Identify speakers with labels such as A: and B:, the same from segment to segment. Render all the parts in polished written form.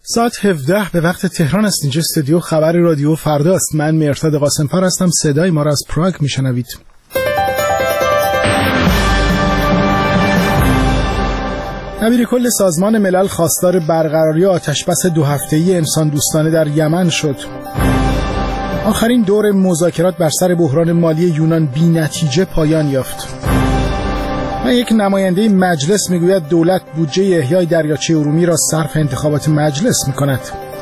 A: ساعت 17 به وقت تهران است. اینجا استودیو خبر رادیو فردا است. من مهرداد قاسم‌فر هستم. صدای ما را از پراگ میشنوید. دبیر کل سازمان ملل خواستار برقراری آتشبس 2 هفته‌ای انسان دوستانه در یمن شد. آخرین دور مذاکرات بر سر بحران مالی یونان بی‌نتیجه پایان یافت. و یک نماینده مجلس میگوید دولت بودجه احیای دریاچه ارومیه را صرف انتخابات مجلس میکند.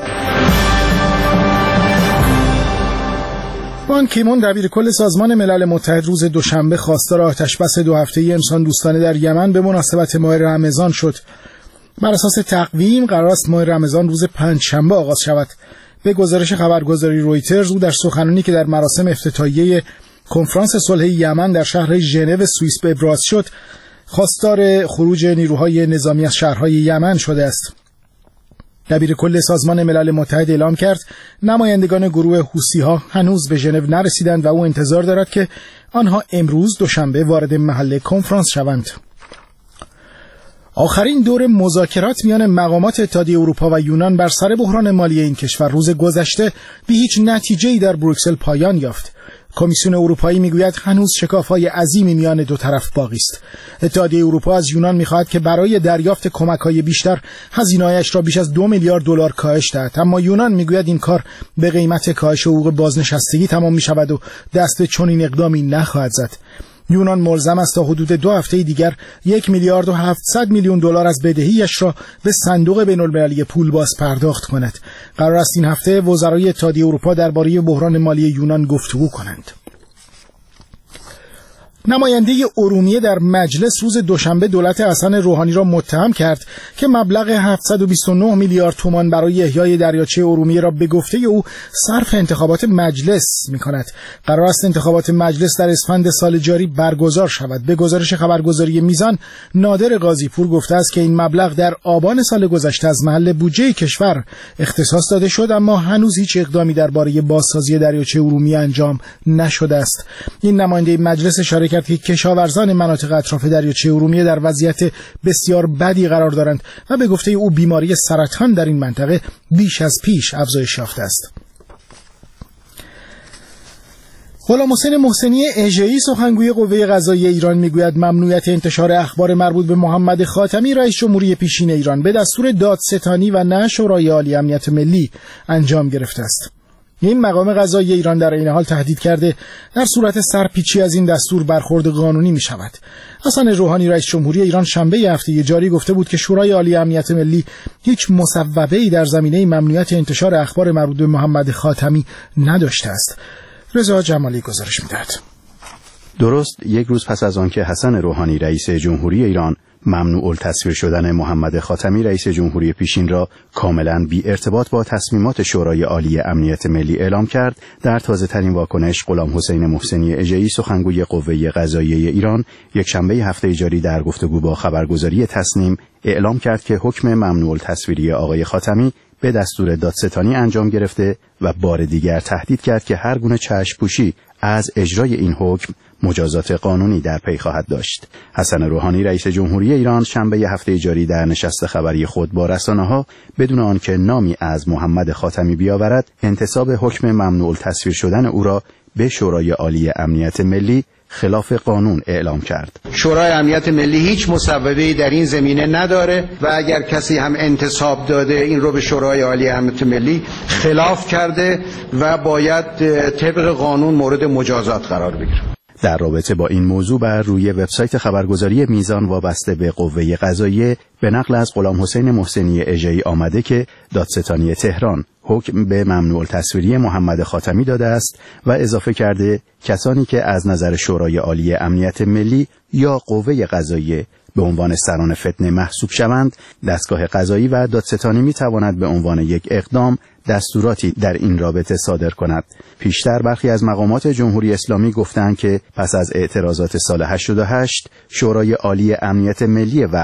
A: بان کی-مون دبیر کل سازمان ملل متحد روز دوشنبه خواستار آتشبس 2 هفته‌ای انسان دوستانه در یمن به مناسبت ماه رمضان شد. بر اساس تقویم قرار است ماه رمضان روز پنجشنبه آغاز شود. به گزارش خبرگزاری رویترز او در سخنرانی که در مراسم افتتاحیه کنفرانس صلح یمن در شهر ژنو سوئیس به ابراز شد، خواستار خروج نیروهای نظامی از شهرهای یمن شده است. دبیر کل سازمان ملل متحد اعلام کرد نمایندگان گروه حوثی‌ها هنوز به ژنو نرسیدند و او انتظار دارد که آنها امروز دوشنبه وارد محل کنفرانس شوند. آخرین دور مذاکرات میان مقامات اتحادیه اروپا و یونان بر سر بحران مالی این کشور روز گذشته بی هیچ نتیجه‌ای در بروکسل پایان یافت. کمیسیون اروپایی میگوید هنوز شکاف‌های عظیمی میان دو طرف باقی است. اتحادیه اروپا از یونان می‌خواهد که برای دریافت کمک‌های بیشتر هزینه‌اش را بیش از 2 میلیارد دلار کاهش دهد، اما یونان میگوید این کار به قیمت کاهش حقوق بازنشستگی تمام می‌شود و دست به چنین اقدامی نخواهد زد. یونان ملزم است تا حدود 2 هفته دیگر 1 میلیارد و 700 میلیون دلار از بدهیش را به صندوق بین‌المللی پول باز پرداخت کند. قرار است این هفته وزرای اتحادیه اروپا درباره بحران مالی یونان گفتگو کنند. نماینده ارومیه در مجلس روز دوشنبه دولت حسن روحانی را متهم کرد که مبلغ 729 میلیارد تومان برای احیای دریاچه ارومیه را به گفته او صرف انتخابات مجلس می‌کند. قرار است انتخابات مجلس در اسفند سال جاری برگزار شود. به گزارش خبرگزاری میزان، نادر قاضی‌پور گفته است که این مبلغ در آبان سال گذشته از محل بودجه کشور اختصاص داده شد، اما هنوز هیچ اقدامی درباره بازسازی دریاچه ارومیه انجام نشده است. این نماینده مجلس اشاره کرد که کشاورزان مناطق اطراف دریاچه ارومیه در وضعیت بسیار بدی قرار دارند و به گفته او بیماری سرطان در این منطقه بیش از پیش افزایش یافته است. غلام حسین محسنی اژه‌ای سخنگوی قوه قضاییه ایران میگوید ممنوعیت انتشار اخبار مربوط به محمد خاتمی رئیس جمهوری پیشین ایران به دستور دادستانی و نه شورای عالی امنیت ملی انجام گرفته است. این مقام قضایی ایران در این حال تهدید کرده در صورت سرپیچی از این دستور برخورد قانونی می شود. حسن روحانی رئیس جمهوری ایران شنبه هفته جاری گفته بود که شورای عالی امنیت ملی هیچ مصوبه‌ای در زمینه ممنوعیت انتشار اخبار مربوط به محمد خاتمی نداشته است. رضا جمالی گزارش می‌دهد.
B: درست یک روز پس از آنکه حسن روحانی رئیس جمهوری ایران ممنوع التصویر شدن محمد خاتمی رئیس جمهوری پیشین را کاملا بی ارتباط با تصمیمات شورای عالی امنیت ملی اعلام کرد، در تازه ترین واکنش غلام حسین محسنی اژه‌ای سخنگوی قوه قضاییه ایران یک شنبه هفته جاری در گفتگو با خبرگزاری تصنیم اعلام کرد که حکم ممنوع التصویری آقای خاتمی به دستور دادستانی انجام گرفته و بار دیگر تهدید کرد که هر گونه چشم‌پوشی از اجرای این حکم مجازات قانونی در پی خواهد داشت. حسن روحانی رئیس جمهوری ایران شنبه هفته جاری در نشست خبری خود با رسانه‌ها بدون آنکه نامی از محمد خاتمی بیاورد انتساب حکم ممنوع التصویر شدن او را به شورای عالی امنیت ملی خلاف قانون اعلام کرد.
C: شورای امنیت ملی هیچ مصوبه‌ای در این زمینه نداره و اگر کسی هم انتساب داده این رو به شورای عالی امنیت ملی خلاف کرده و باید طبق قانون مورد مجازات قرار بگیره.
B: در رابطه با این موضوع بر روی وبسایت خبرگزاری میزان وابسته به قوه قضاییه به نقل از غلام حسین محسنی اژه‌ای آمده که دادستانی تهران حکم به ممنوع التصویری محمد خاتمی داده است و اضافه کرده کسانی که از نظر شورای عالی امنیت ملی یا قوه قضاییه به عنوان سران فتنه محسوب شوند، دستگاه قضایی و دادستانی میتواند به عنوان یک اقدام دستوراتی در این رابطه صادر کند. پیشتر برخی از مقامات جمهوری اسلامی گفتند که پس از اعتراضات سال 88 شورای عالی امنیت ملی وقت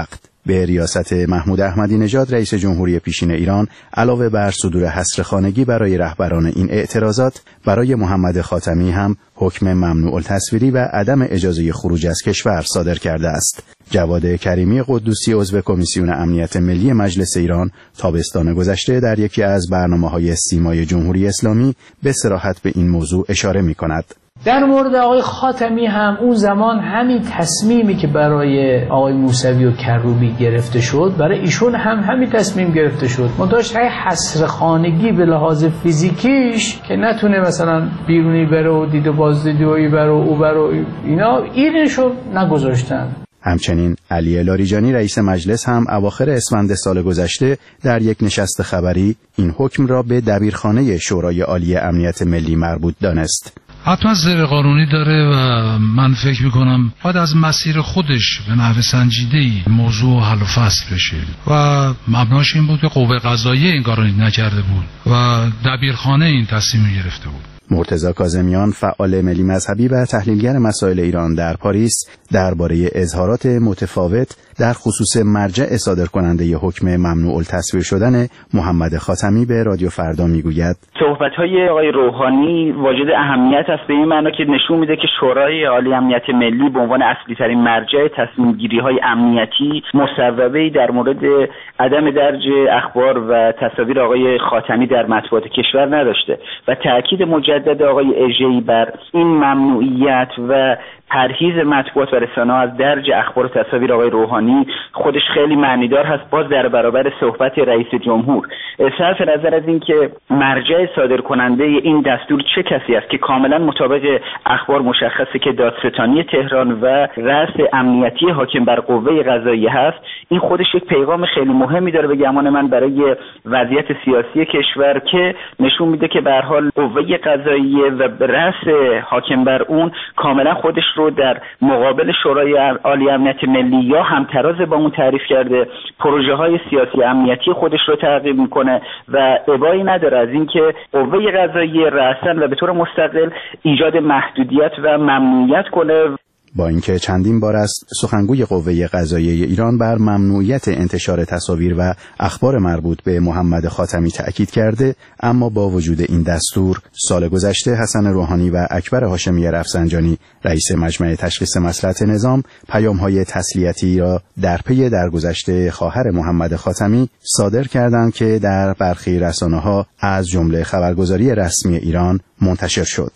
B: به ریاست محمود احمدی نژاد رئیس جمهوری پیشین ایران علاوه بر صدور حصر خانگی برای رهبران این اعتراضات، برای محمد خاتمی هم حکم ممنوع التصویری و عدم اجازه خروج از کشور صادر کرده است. جواد کریمی قدوسی عضو کمیسیون امنیت ملی مجلس ایران تابستان گذشته در یکی از برنامه‌های سیمای جمهوری اسلامی به صراحت به این موضوع اشاره می‌کند.
D: در مورد آقای خاتمی هم اون زمان همین تصمیمی که برای آقای موسوی و کروبی گرفته شد برای ایشون هم همین تصمیم گرفته شد. منتها حصر خانگی به لحاظ فیزیکیش که نتونه مثلا بیرونی بره و دید و بازدیدی بره و او بره و اینا اینشو نگذاشتن.
B: همچنین علی لاریجانی رئیس مجلس هم اواخر اسفند سال گذشته در یک نشست خبری این حکم را به دبیرخانه شورای عالی امنیت ملی مربوط دانست.
E: حتما زیر قانونی داره و من فکر میکنم باید از مسیر خودش به نحو سنجیده‌ای موضوع حل و فصل بشه و مبناش این بود که قوه قضاییه این کارو نکرده بود و دبیرخانه این تصمیم گرفته بود.
B: مرتضی کاظمیان فعال ملی مذهبی و تحلیلگر مسائل ایران در پاریس درباره اظهارات متفاوت در خصوص مرجع صادرکننده حکم ممنوع التصویر شدن محمد خاتمی به رادیو فردا میگوید
F: صحبت‌های آقای روحانی واجد اهمیت است به این معنا که نشون میده که شورای عالی امنیت ملی به عنوان اصلی ترین مرجع تصمیم گیری های امنیتی مصوبه‌ای در مورد عدم درج اخبار و تصاویر آقای خاتمی در مطبوعات کشور نداشته و تاکید مجدد آقای اژه‌ای بر این ممنوعیت و پرهیز مطبوعات و رسانه‌ها از درج اخبار و تصاویر آقای روحانی خودش خیلی معنیدار هست باز در برابر صحبت رئیس جمهور. صرف نظر از این که مرجع صادرکننده این دستور چه کسی است که کاملا مطابق اخبار مشخصه که دادستانی تهران و رأس امنیتی حاکم بر قوه قضاییه هست، این خودش یک پیغام خیلی مهمی داره به گمان من برای وضعیت سیاسی کشور که نشون میده که به هر حال قوه قضاییه و رأس حاکم بر اون کاملا خودش رو در مقابل شورای عالی امنیت ملی یا همتراز با اون تعریف کرده، پروژه های سیاسی امنیتی خودش رو تعقیب میکنه و ابایی نداره از اینکه قوه قضاییه رأساً و به طور مستقل ایجاد محدودیت و ممنوعیت کنه.
B: با اینکه چندین بار است سخنگوی قوه قضاییه ایران بر ممنوعیت انتشار تصاویر و اخبار مربوط به محمد خاتمی تأکید کرده، اما با وجود این دستور سال گذشته حسن روحانی و اکبر هاشمی رفسنجانی رئیس مجمع تشخیص مصلحت نظام پیام‌های تسلیتی را در پی درگذشت خواهر محمد خاتمی صادر کردند که در برخی رسانه‌ها از جمله خبرگزاری رسمی ایران منتشر شد.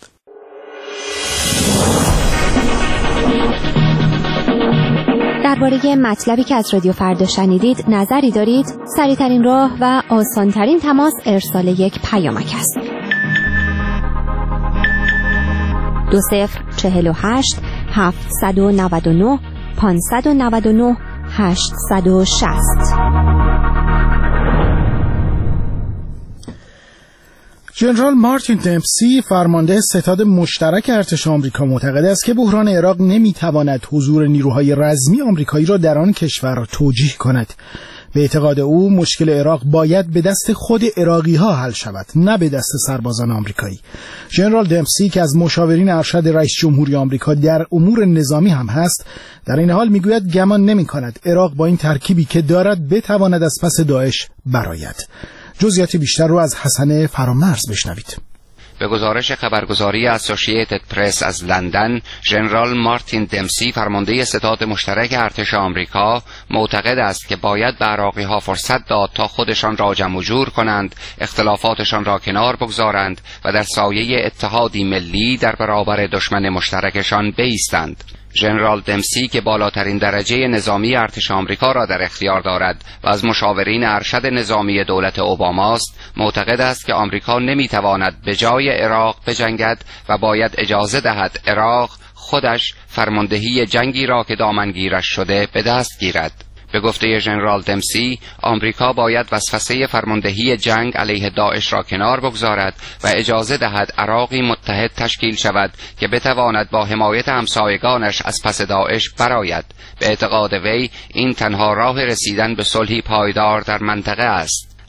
G: درباره مطلبی که از رادیو فردا شنیدید نظری دارید؟ سریع‌ترین راه و آسان‌ترین تماس ارسال یک پیامک است. 2048 799 599 860.
A: ژنرال مارتین دمپسی فرمانده ستاد مشترک ارتش آمریکا معتقد است که بحران عراق نمیتواند حضور نیروهای رزمی آمریکایی را در آن کشور توجیه کند. به اعتقاد او مشکل عراق باید به دست خود عراقی‌ها حل شود، نه به دست سربازان آمریکایی. ژنرال دمپسی که از مشاورین ارشد رئیس جمهوری آمریکا در امور نظامی هم هست، در این حال میگوید گمان نمی‌کند عراق با این ترکیبی که دارد بتواند از پس داعش برآید. جزئیات بیشتر رو از حسن فرامرز بشنوید.
H: به گزارش خبرگزاری اسوسییتد پرس از لندن، ژنرال مارتین دمپسی فرمانده ستاد مشترک ارتش آمریکا معتقد است که باید به عراقی‌ها فرصت داد تا خودشان را جمع و جور کنند، اختلافاتشان را کنار بگذارند و در سایه اتحادی ملی در برابر دشمن مشترکشان بایستند. ژنرال دمپسی که بالاترین درجه نظامی ارتش آمریکا را در اختیار دارد و از مشاورین ارشد نظامی دولت اوباماست، معتقد است که آمریکا نمیتواند به جای عراق بجنگد و باید اجازه دهد عراق خودش فرماندهی جنگی را که دامنگیرش شده به دست گیرد. به گفته ژنرال دمپسی، آمریکا باید وسوسه فرماندهی جنگ علیه داعش را کنار بگذارد و اجازه دهد عراقی متحد تشکیل شود که بتواند با حمایت همسایگانش از پس داعش برآید. به اعتقاد وی این تنها راه رسیدن به صلحی پایدار در منطقه است.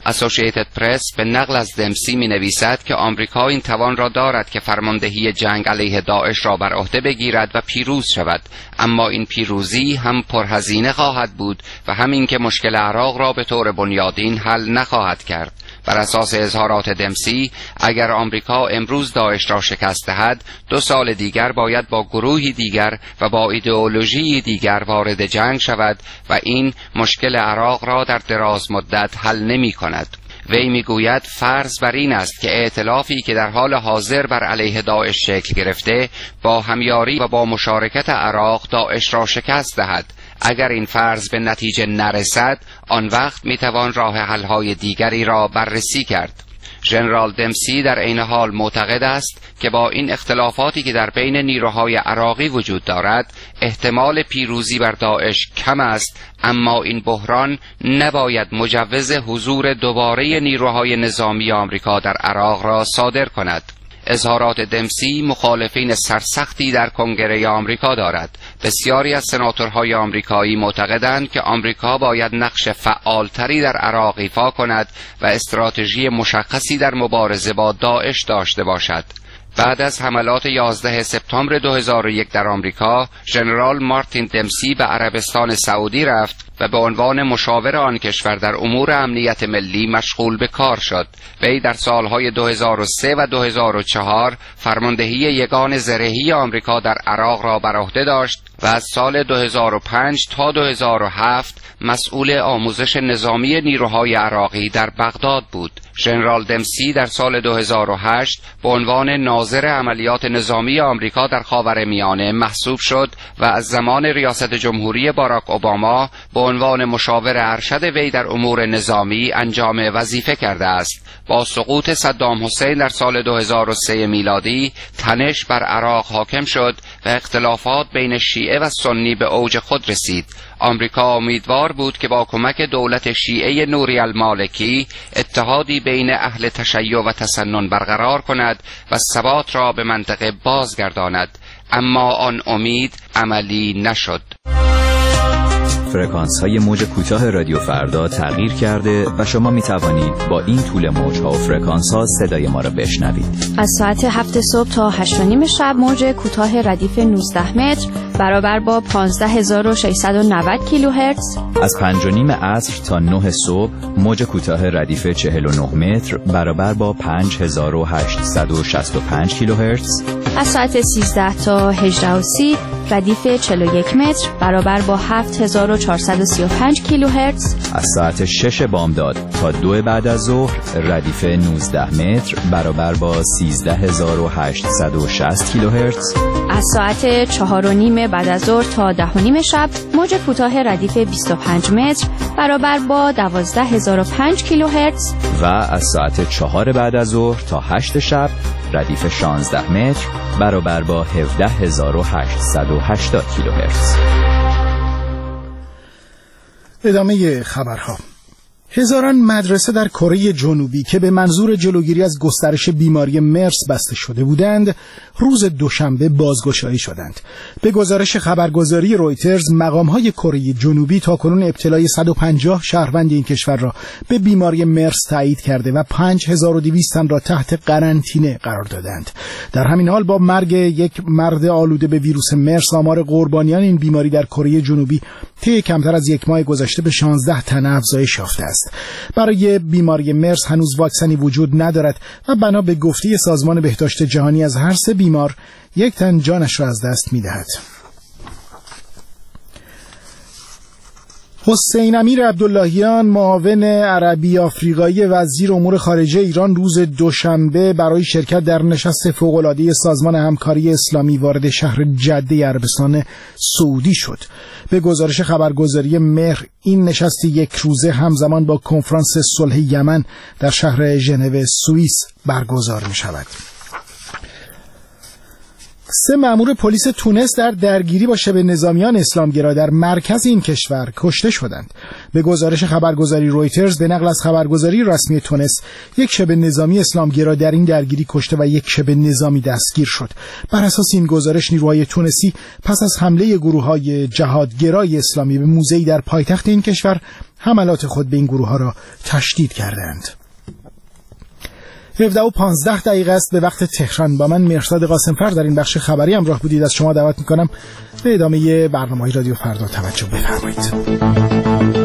H: اسوسییتد پرس به نقل از دمسی می نویسد که آمریکا این توان را دارد که فرماندهی جنگ علیه داعش را بر عهده بگیرد و پیروز شود، اما این پیروزی هم پرهزینه خواهد بود و همین که مشکل عراق را به طور بنیادین حل نخواهد کرد. بر اساس اظهارات دمسی، اگر آمریکا امروز داعش را شکست دهد، 2 سال دیگر باید با گروهی دیگر و با ایدئولوژی دیگر وارد جنگ شود و این مشکل عراق را در دراز مدت حل نمی کند. وی میگوید فرض بر این است که ائتلافی که در حال حاضر بر علیه داعش شکل گرفته با همیاری و با مشارکت عراق داعش را شکست دهد. اگر این فرض به نتیجه نرسد، آن وقت میتوان راه حل‌های دیگری را بررسی کرد. ژنرال دمسی در عین حال معتقد است که با این اختلافاتی که در بین نیروهای عراقی وجود دارد، احتمال پیروزی بر داعش کم است، اما این بحران نباید مجوز حضور دوباره نیروهای نظامی آمریکا در عراق را صادر کند. اظهارات دمسی مخالفین سرسختی در کنگره آمریکا دارد. بسیاری از سناتورهای آمریکایی معتقدند که آمریکا باید نقش فعالتری در عراق ایفا کند و استراتژی مشخصی در مبارزه با داعش داشته باشد. بعد از حملات 11 سپتامبر 2001 در آمریکا، ژنرال مارتین دمسی به عربستان سعودی رفت و به عنوان مشاور آن کشور در امور امنیت ملی مشغول به کار شد. وی در سالهای 2003 و 2004 فرماندهی یگان زرهی آمریکا در عراق را بر عهده داشت و از سال 2005 تا 2007 مسئول آموزش نظامی نیروهای عراقی در بغداد بود. ژنرال دمسی در سال 2008 به عنوان ناظر عملیات نظامی آمریکا در خاورمیانه محسوب شد و از زمان ریاست جمهوری باراک اوباما به عنوان مشاور ارشد وی در امور نظامی انجام وظیفه کرده است. با سقوط صدام حسین در سال 2003 میلادی تنش بر عراق حاکم شد و اختلافات بین شیعه و سنی به اوج خود رسید. آمریکا امیدوار بود که با کمک دولت شیعه نوری المالکی اتحادی بین اهل تشیع و تسنن برقرار کند و ثبات را به منطقه بازگرداند، اما آن امید عملی نشد.
I: فرکانس‌های موج کوتاه رادیو فردا تغییر کرده و شما می توانید با این طول موج‌ها و فرکانس‌ها صدای ما را بشنوید.
G: از ساعت 7 صبح تا 8:30 شب موج کوتاه ردیف 19 متر برابر با 15690 کیلوهرتز.
I: از 5:30 عصر تا 9 صبح موج کوتاه ردیف 49 متر برابر با 5865 کیلوهرتز.
G: از ساعت 13 تا 18:30 ردیف 41 متر برابر با 7435 کیلوهرتز.
I: از ساعت 6 بامداد تا 2 بعد از ظهر ردیف 19 متر برابر با 13860 کیلوهرتز.
G: از ساعت 4:30 بعد از ظهر تا 10:30 شب موج کوتاه ردیف 25 متر برابر با 12005 کیلوهرتز.
I: و از ساعت 4 بعد از ظهر تا 8 شب ردیف 16 متر برابر با 17880 کیلوهرتز.
A: ادامه خبرها. هزاران مدرسه در کره جنوبی که به منظور جلوگیری از گسترش بیماری مرس بسته شده بودند، روز دوشنبه بازگشایی شدند. به گزارش خبرگزاری رویترز، مقام‌های کره جنوبی تاکنون ابتلای 150 شهروند این کشور را به بیماری مرس تایید کرده و 5200 تن را تحت قرنطینه قرار دادند. در همین حال با مرگ یک مرد آلوده به ویروس مرس، آمار قربانیان این بیماری در کره جنوبی طی کمتر از یک ماه گذشته به 16 تن افزایش یافته است. برای بیماری مرس هنوز واکسنی وجود ندارد و بنا به گفته سازمان بهداشت جهانی از هر 3 بیمار 1 تن جانش را از دست می‌دهد. حسین امیر عبداللهیان، معاون عربی آفریقایی وزیر امور خارجه ایران، روز دوشنبه برای شرکت در نشست فوق‌العاده سازمان همکاری اسلامی وارد شهر جده عربستان سعودی شد. به گزارش خبرگزاری مهر، این نشست یک روزه همزمان با کنفرانس صلح یمن در شهر ژنو سوئیس برگزار می شود. 3 مأمور پلیس تونس در درگیری با شبه نظامیان اسلامگرا در مرکز این کشور کشته شدند. به گزارش خبرگزاری رویترز به نقل از خبرگزاری رسمی تونس، یک شبه نظامی اسلامگرا در این درگیری کشته و یک شبه نظامی دستگیر شد. بر اساس این گزارش نیروهای تونسی پس از حمله گروه‌های جهادگرای اسلامی به موزه‌ای در پایتخت این کشور، حملات خود به این گروه‌ها را تشدید کردند. 17:15 است به وقت تهران. با من مرشد قاسمفر در این بخش خبری همراه بودید. از شما دعوت می‌کنم به ادامه برنامه‌های رادیو فردا توجه بفرمایید.